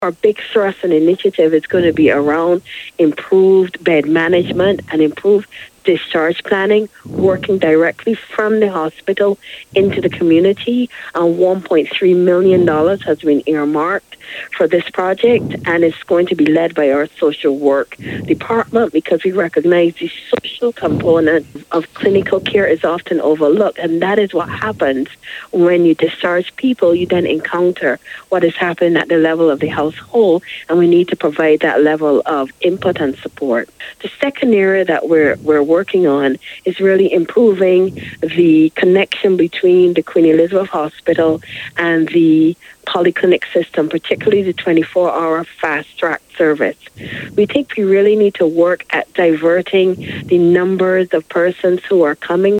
Our big thrust and initiative is going to be around improved bed management and improved discharge planning, working directly from the hospital into the community. And $1.3 million has been earmarked for this project, and it's going to be led by our social work department because we recognize the social component of clinical care is often overlooked, and that is what happens when you discharge people. You then encounter what is happening at the level of the household, and we need to provide that level of input and support. The second area that we're working on is really improving the connection between the Queen Elizabeth Hospital and the polyclinic system, particularly the 24-hour fast-track service. We think we really need to work at diverting the numbers of persons who are coming